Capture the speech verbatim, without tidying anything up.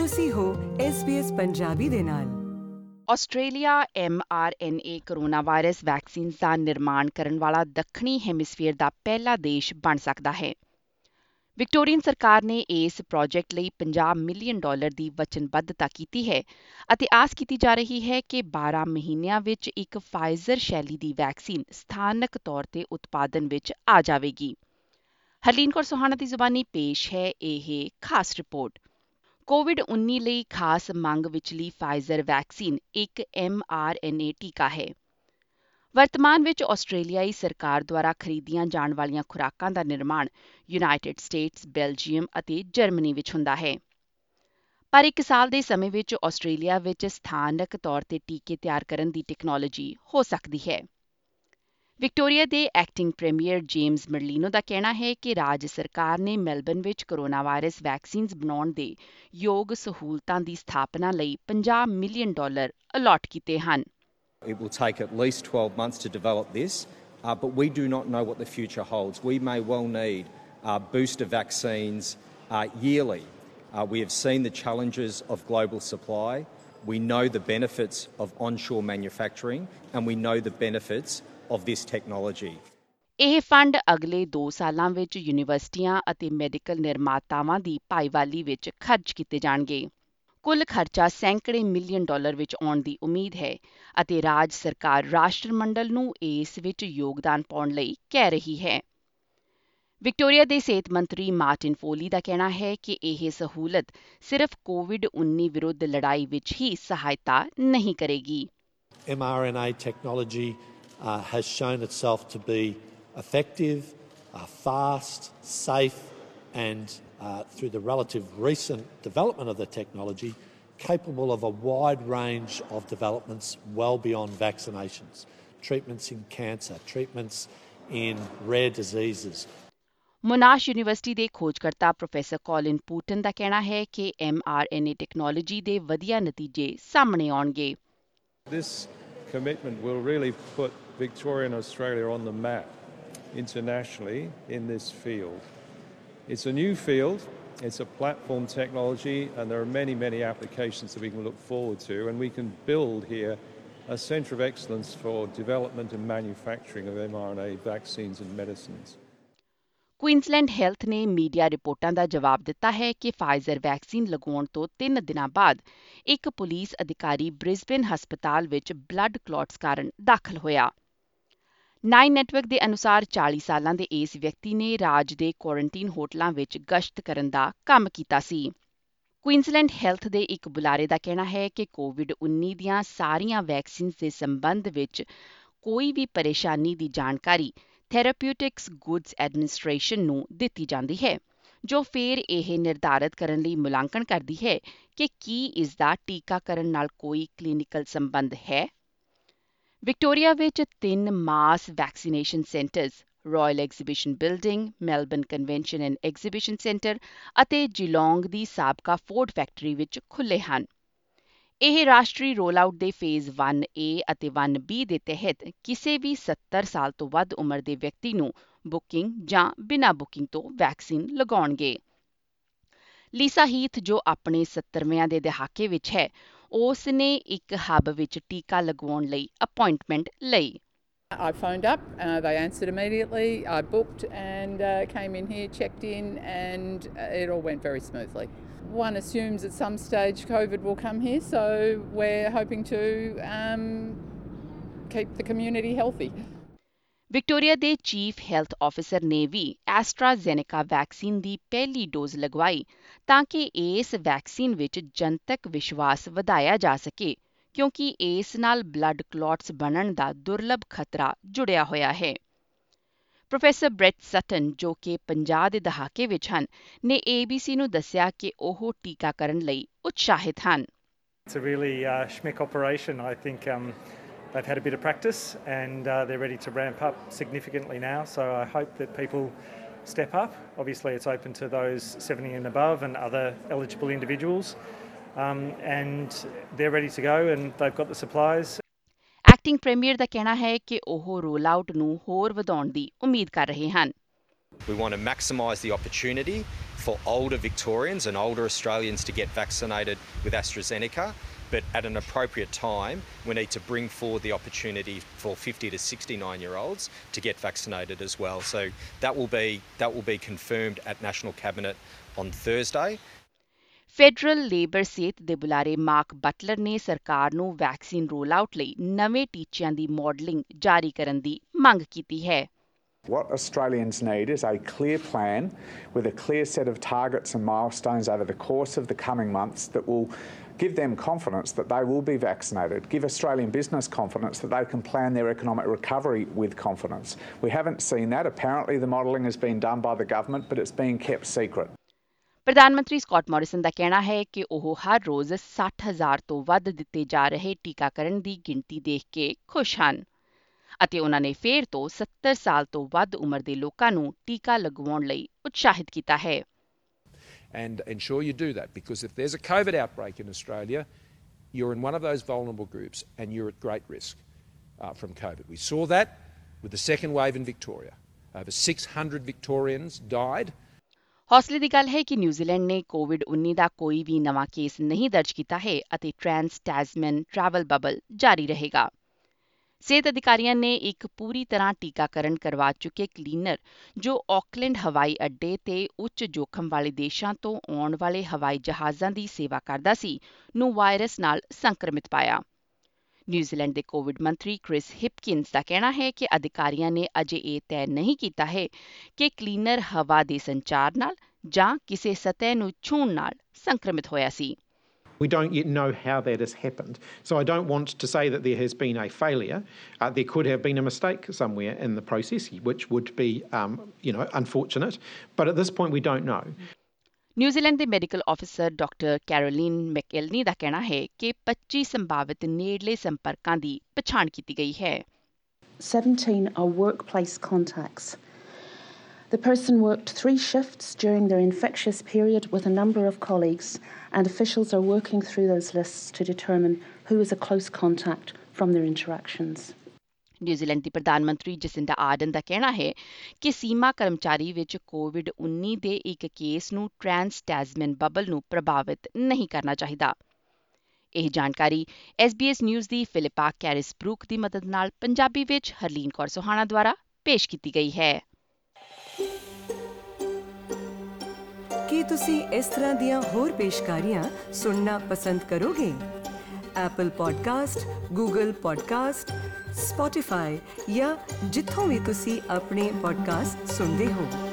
ਤੁਸੀਂ ਹੋ S B S Punjabi ਦੇ ਨਾਲ। Australia M R N A corona virus vaccine ਦਾ ਨਿਰਮਾਣ ਕਰਨ ਵਾਲਾ ਦੱਖਣੀ ਹੈਮੀਸਫੀਅਰ ਦਾ ਪਹਿਲਾ ਦੇਸ਼ ਬਣ ਸਕਦਾ ਹੈ। ਵਿਕਟੋਰੀਅਨ ਸਰਕਾਰ ਨੇ ਇਸ ਪ੍ਰੋਜੈਕਟ ਲਈ ਪੰਜਾਹ ਮਿਲੀਅਨ ਡਾਲਰ ਦੀ ਵਚਨਬੱਧਤਾ ਕੀਤੀ ਹੈ ਅਤੇ ਆਸ ਕੀਤੀ ਜਾ ਰਹੀ ਹੈ ਕਿ ਬਾਰਾਂ ਮਹੀਨਿਆਂ ਵਿੱਚ ਇੱਕ ਫਾਈਜ਼ਰ ਸ਼ੈਲੀ ਦੀ ਵੈਕਸੀਨ ਸਥਾਨਕ ਤੌਰ ਤੇ ਉਤਪਾਦਨ ਵਿੱਚ ਆ ਜਾਵੇਗੀ। ਹਰਲੀਨ ਕੌਰ ਸੋਹਾਣਾ ਦੀ ਜ਼ੁਬਾਨੀ ਪੇਸ਼ ਹੈ ਇਹ ਖਾਸ ਰਿਪੋਰਟ। ਕੋਵਿਡ ਉੱਨੀ ਲਈ ਖਾਸ ਮੰਗ ਵਿਚਲੀ ਫਾਈਜ਼ਰ ਵੈਕਸੀਨ ਇੱਕ ਐਮ ਆਰ ਐਨ ਏ ਟੀਕਾ ਹੈ। ਵਰਤਮਾਨ ਵਿੱਚ ਆਸਟ੍ਰੇਲੀਆਈ ਸਰਕਾਰ ਦੁਆਰਾ ਖਰੀਦੀਆਂ ਜਾਣ ਵਾਲੀਆਂ ਖੁਰਾਕਾਂ ਦਾ ਨਿਰਮਾਣ ਯੂਨਾਈਟਿਡ ਸਟੇਟਸ, ਬੈਲਜੀਅਮ ਅਤੇ ਜਰਮਨੀ ਵਿੱਚ ਹੁੰਦਾ ਹੈ। ਪਰ ਇੱਕ ਸਾਲ ਦੇ ਸਮੇਂ ਵਿੱਚ ਆਸਟ੍ਰੇਲੀਆ ਵਿੱਚ ਸਥਾਨਕ ਤੌਰ ਤੇ ਟੀਕੇ ਤਿਆਰ ਕਰਨ ਦੀ ਟੈਕਨੋਲੋਜੀ ਹੋ ਸਕਦੀ ਹੈ। ਵਿਕਟੋਰੀਆ ਦੇ ਐਕਟਿੰਗ ਪ੍ਰੀਮੀਅਰ ਜੇਮਸ ਮਰਲੀਨੋ ਦਾ ਕਹਿਣਾ ਹੈ ਕਿ ਰਾਜ ਸਰਕਾਰ ਨੇ ਮੈਲਬਨ ਵਿੱਚ ਕੋਰੋਨਾ ਵਾਇਰਸ ਵੈਕਸੀਨਜ਼ ਬਣਾਉਣ ਦੇ ਯੋਗ ਸਹੂਲਤਾਂ ਦੀ ਸਥਾਪਨਾ ਲਈ ਪੰਜਾਹ ਮਿਲੀਅਨ ਡਾਲਰ ਅਲਾਟ ਕੀਤੇ ਹਨ। It will take at least twelve months to develop this, uh, but we do not know what the future holds. We may well need uh, booster vaccines uh, yearly. Uh, we have seen the challenges of global supply. We know the benefits of onshore manufacturing, and we know the benefits of this technology. ਇਹ fund ਅਗਲੇ ਦੋ ਸਾਲਾਂ ਵਿੱਚ ਯੂਨੀਵਰਸਿਟੀਆਂ ਅਤੇ medical ਨਿਰਮਾਤਾਵਾਂ ਦੀ ਭਾਈਵਾਲੀ ਵਿੱਚ ਖਰਚ ਕੀਤੇ ਜਾਣਗੇ। ਕੁੱਲ ਖਰਚਾ ਸੈਂਕੜੇ ਮਿਲੀਅਨ ਡਾਲਰ ਵਿੱਚ ਆਉਣ ਦੀ ਉਮੀਦ ਹੈ ਅਤੇ ਰਾਜ ਸਰਕਾਰ ਰਾਸ਼ਟਰਮੰਡਲ ਨੂੰ ਇਸ ਵਿੱਚ ਯੋਗਦਾਨ ਪਾਉਣ ਲਈ ਕਹਿ ਰਹੀ ਹੈ। ਵਿਕਟੋਰੀਆ ਦੇ ਸਿਹਤ ਮੰਤਰੀ ਮਾਰਟਿਨ ਫੋਲੀ ਦਾ ਕਹਿਣਾ ਹੈ ਕਿ ਇਹ ਸਹੂਲਤ ਸਿਰਫ ਕੋਵਿਡ ਉੱਨੀ ਵਿਰੁੱਧ ਲੜਾਈ ਵਿੱਚ ਹੀ ਸਹਾਇਤਾ ਨਹੀਂ ਕਰੇਗੀ। M R N A technology uh, has shown itself to be effective, uh, fast, safe, and uh, through the relative recent development of the technology, capable of a wide range of developments well beyond vaccinations, treatments in cancer, treatments in rare diseases. Monash University ਦੇ ਖੋਜਕਰਤਾ professor Colin Pouton ਦਾ ਕਹਿਣਾ ਹੈ ਕਿ M R N A technology ਦੇ ਵਧੀਆ ਨਤੀਜੇ ਸਾਹਮਣੇ ਆਉਣਗੇ। This commitment will really put Victoria and Australia on the map internationally in this field. It's a new field, it's a platform technology, and there are many, many applications that we can look forward to, and we can build here a centre of excellence for development and manufacturing of M R N A vaccines and medicines. Queensland Health ਨੇ media ਰਿਪੋਰਟਾਂ ਦਾ ਜਵਾਬ ਦਿੱਤਾ ਹੈ ਕਿ Pfizer vaccine ਲਗਾਉਣ ਤੋਂ ਤਿੰਨ ਦਿਨਾਂ ਬਾਅਦ ਇੱਕ ਪੁਲਿਸ ਅਧਿਕਾਰੀ ਬ੍ਰਿਸਬੇਨ ਹਸਪਤਾਲ ਵਿੱਚ ਬਲੱਡ ਕਲੌਟਸ ਕਾਰਨ ਦਾਖਲ ਹੋਇਆ। ਨਾਈਨ ਨੈਟਵਰਕ ਦੇ ਅਨੁਸਾਰ ਚਾਲੀ ਸਾਲਾਂ ਦੇ ਇਸ ਵਿਅਕਤੀ ਨੇ ਰਾਜ ਦੇ ਕੁਆਰੰਟੀਨ ਹੋਟਲਾਂ ਵਿੱਚ ਗਸ਼ਤ ਕਰਨ ਦਾ ਕੰਮ ਕੀਤਾ ਸੀ। ਕੁਈਨਜ਼ਲੈਂਡ ਹੈਲਥ ਦੇ ਇੱਕ ਬੁਲਾਰੇ ਦਾ ਕਹਿਣਾ ਹੈ ਕਿ ਕੋਵਿਡ ਉੱਨੀ ਦੀਆਂ ਸਾਰੀਆਂ ਵੈਕਸੀਨਜ਼ ਦੇ ਸੰਬੰਧ ਵਿੱਚ ਕੋਈ ਵੀ ਪਰੇਸ਼ਾਨੀ ਦੀ ਜਾਣਕਾਰੀ ਥੈਰੇਪਿਊਟਿਕਸ ਗੁੱਡਸ ਐਡਮਿਨਿਸਟ੍ਰੇਸ਼ਨ ਨੂੰ ਦਿੱਤੀ ਜਾਂਦੀ ਹੈ, ਜੋ ਫਿਰ ਇਹ ਨਿਰਧਾਰਤ ਕਰਨ ਲਈ ਮੁਲਾਂਕਣ ਕਰਦੀ ਹੈ ਕਿ ਕੀ ਇਸ ਦਾ ਟੀਕਾਕਰਨ ਨਾਲ ਕੋਈ ਕਲੀਨਿਕਲ ਸੰਬੰਧ ਹੈ। ਵਿਕਟੋਰੀਆ ਵਿੱਚ ਤਿੰਨ mass vaccination centres royal exhibition building, Melbourne convention and exhibition centre ਅਤੇ ਜਿਲੌਂਗ ਦੀ ਸਾਬਕਾ ਫੋਰਡ ਫੈਕਟਰੀ ਵਿੱਚ ਖੁੱਲ੍ਹੇ ਹਨ। ਇਹ ਰਾਸ਼ਟਰੀ ਰੋਲ-ਆਊਟ ਦੇ ਫੇਜ਼ ਵਨ ਏ ਅਤੇ ਵਨ ਬੀ ਦੇ ਤਹਿਤ ਕਿਸੇ ਵੀ ਸੱਤਰ ਸਾਲ ਤੋਂ ਵੱਧ ਉਮਰ ਦੇ ਵਿਅਕਤੀ ਨੂੰ ਬੁਕਿੰਗ ਜਾਂ ਬਿਨਾਂ ਬੁਕਿੰਗ ਤੋਂ ਵੈਕਸੀਨ ਲਗਾਉਣਗੇ। ਲੀਸਾ ਹੀਥ, ਜੋ ਆਪਣੇ ਸੱਤਰਵਿਆਂ ਦੇ ਦਹਾਕੇ ਵਿੱਚ ਹੈ, ਉਸ ਨੇ ਇੱਕ ਹੱਬ ਵਿੱਚ ਟੀਕਾ ਲਗਵਾਉਣ ਲਈ ਅਪਾਇੰਟਮੈਂਟ ਲਈ। I phoned up, uh, they answered immediately, I booked and uh, came in here, checked in, and it all went very smoothly. One assumes at some stage COVID will come here, so we're hoping to um, keep the community healthy. Victoria ਦੇ chief health officer ਨੇ ਵੀ ਐਸਟਰਾਜ਼ੈਨੇਕਾ vaccine ਦੀ ਪਹਿਲੀ dose ਲਗਵਾਈ ਤਾਂ ਕਿ ਇਸ vaccine ਵਿੱਚ ਜਨਤਕ ਵਿਸ਼ਵਾਸ ਵਧਾਇਆ ਜਾ ਸਕੇ, ਕਿਉਂਕਿ ਇਸ ਨਾਲ ਬਲੱਡ ਕਲੌਟਸ ਬਣਨ ਦਾ ਦੁਰਲਭ ਖਤਰਾ ਜੁੜਿਆ ਹੋਇਆ ਹੈ। ਪ੍ਰੋਫੈਸਰ ਬ੍ਰੈਟ ਸਟਨ, ਜੋ ਕਿ ਪੰਜਾਹ ਦੇ ਦਹਾਕੇ ਵਿੱਚ ਹਨ, ਨੇ ਏ ਬੀ ਸੀ ਨੂੰ ਦੱਸਿਆ ਕਿ ਉਹ ਟੀਕਾਕਰਨ ਲਈ ਉਤਸ਼ਾਹਿਤ ਹਨ। It's a really uh, schmick operation. I think um, they've had a bit of practice and uh, they're ready to ramp up significantly now. So I hope that people step up. Obviously, it's open to those seventy and above and other eligible individuals. Um, and they're ready to go and they've got the supplies. Acting premier ਦਾ ਕਹਿਣਾ ਹੈ ਕਿ ਉਹ role-out ਨੂੰ ਹੋਰ ਵਧਾਉਣ ਦੀ ਉਮੀਦ ਕਰ ਰਹੇ ਹਨ। We want to maximise the opportunity for older Victorians and older Australians to get vaccinated with AstraZeneca, but at an appropriate time we need to bring forward the opportunity for fifty to sixty-nine year olds to get vaccinated as well. So that will be that will be confirmed at National Cabinet on Thursday. Federal Labor ਸਿਹਤ ਦੇ ਬੁਲਾਰੇ mark Butler ਨੇ ਸਰਕਾਰ ਨੂੰ vaccine role out ਲਈ ਨਵੇਂ ਟੀਚਿਆਂ ਦੀ modelling ਜਾਰੀ ਕਰਨ ਦੀ ਮੰਗ ਕੀਤੀ ਹੈ। What Australians need is a clear plan with a clear set of targets and milestones over the course of the coming months that will give them confidence that they will be vaccinated, give Australian business confidence that they can plan their economic recovery with confidence. We haven't seen that. Apparently the modelling has been done by the government, but it's being kept secret. ਪ੍ਰਧਾਨ ਮੰਤਰੀ Scott Morrison ਦਾ ਕਹਿਣਾ ਹੈ ਕਿ ਉਹ ਹਰ ਰੋਜ਼ ਸੱਠ ਹਜ਼ਾਰ ਤੋਂ ਵੱਧ ਦਿੱਤੇ ਜਾ ਰਹੇ ਟੀਕਾਕਰਨ ਦੀ ਗਿਣਤੀ ਦੇਖ ਕੇ ਖੁਸ਼ ਹਨ ਅਤੇ ਉਹਨਾਂ ਨੇ ਫੇਰ ਤੋਂ ਸੱਤਰ ਸਾਲ ਤੋਂ ਵੱਧ ਉਮਰ ਦੇ ਲੋਕਾਂ ਨੂੰ ਟੀਕਾ ਲਗਵਾਉਣ ਲਈ ਉਤਸ਼ਾਹਿਤ ਕੀਤਾ ਹੈ। And ensure you do that, because if there's a COVID outbreak in Australia, you're in one of those vulnerable groups and you're at great risk uh, from COVID. We saw that with the second wave in Victoria. Over six hundred Victorians died. ਹੌਸਲੇ ਦੀ ਗੱਲ ਹੈ ਕਿ New Zealand ਨੇ Covid ਉੱਨੀ ਦਾ ਕੋਈ ਵੀ ਨਵਾਂ case ਨਹੀਂ ਦਰਜ ਕੀਤਾ ਹੈ ਅਤੇ ਟ੍ਰਾਂਸ ਟੈਸਮੈਨ ਟਰੈਵਲ ਬਬਲ ਜਾਰੀ ਰਹੇਗਾ। ਸਿਹਤ ਅਧਿਕਾਰੀਆਂ ਨੇ ਇੱਕ ਪੂਰੀ ਤਰ੍ਹਾਂ ਟੀਕਾਕਰਨ ਕਰਵਾ ਚੁੱਕੇ ਕਲੀਨਰ ਜੋ ਆਕਲੈਂਡ ਹਵਾਈ ਅੱਡੇ ਤੇ ਉੱਚ ਜੋਖਮ ਵਾਲੇ ਦੇਸ਼ਾਂ ਤੋਂ ਆਉਣ ਵਾਲੇ ਹਵਾਈ ਜਹਾਜ਼ਾਂ ਦੀ ਸੇਵਾ ਕਰਦਾ ਸੀ ਨੂੰ ਵਾਇਰਸ ਨਾਲ ਸੰਕਰਮਿਤ ਪਾਇਆ। ਨਿਊਜ਼ੀਲੈਂਡ ਦੇ ਕੋਵਿਡ ਮੰਤਰੀ ਕ੍ਰਿਸ ਹਿਪਕਿੰਸ ਦਾ ਕਹਿਣਾ ਹੈ ਕਿ ਅਧਿਕਾਰੀਆਂ ਨੇ ਅਜੇ ਇਹ ਤੈਅ ਨਹੀਂ ਕੀਤਾ ਹੈ ਕਿ ਕਲੀਨਰ ਹਵਾ ਦੇ ਸੰਚਾਰ ਨਾਲ ਜਾਂ ਕਿਸੇ ਸਤਹ ਨੂੰ ਛੂਹਣ ਨਾਲ ਸੰਕਰਮਿਤ ਹੋਇਆ ਸੀ। We don't yet know how that has happened. So I don't want to say that there has been a failure. Uh, there could have been a mistake somewhere in the process, which would be, um, you know, unfortunate. But at this point, we don't know. New Zealand ਦੇ medical officer doctor Caroline McElnay ਦਾ ਕਹਿਣਾ ਹੈ ਕਿ ਪੱਚੀ ਸੰਭਾਵਿਤ ਨੇੜਲੇ ਸੰਪਰਕਾਂ ਦੀ ਪਛਾਣ ਕੀਤੀ ਗਈ ਹੈ। seventeen are workplace contacts. The person worked three shifts during their infectious period with a number of colleagues, and officials are working through those lists to determine who is a close contact from their interactions. New Zealand ਦੀ ਪ੍ਰਧਾਨ ਮੰਤਰੀ ਜਸਿੰਡਾ ਆਰਡਨ ਦਾ ਕਹਿਣਾ ਹੈ ਕਿ ਸੀਮਾ ਕਰਮਚਾਰੀ ਵਿੱਚ Covid ਉੱਨੀ ਦੇ ਇੱਕ ਕੇਸ ਨੂੰ ਟ੍ਰਾਂਸ ਟੈਸਮੈਨ ਬਬਲ ਨੂੰ ਪ੍ਰਭਾਵਿਤ ਨਹੀਂ ਕਰਨਾ ਚਾਹੀਦਾ। ਇਹ ਜਾਣਕਾਰੀ ਐਸ ਬੀ ਐਸ ਨਿਊਜ਼ ਦੀ ਫਿਲਿਪਾ ਕੈਰਿਸਬਰੂਕ ਦੀ ਮਦਦ ਨਾਲ ਪੰਜਾਬੀ ਵਿੱਚ ਹਰਲੀਨ ਕੌਰ ਸੋਹਾਣਾ ਦੁਆਰਾ ਪੇਸ਼ ਕੀਤੀ ਗਈ ਹੈ। ਕੀ ਤੁਸੀਂ ਇਸ ਤਰ੍ਹਾਂ ਦੀਆਂ ਹੋਰ ਪੇਸ਼ਕਾਰੀਆਂ ਸੁਣਨਾ ਪਸੰਦ ਕਰੋਗੇ? Apple podcast, Google podcast, Spotify ਜਾਂ ਜਿੱਥੋਂ ਵੀ ਤੁਸੀਂ ਆਪਣੇ ਪੋਡਕਾਸਟ ਸੁਣਦੇ ਹੋ।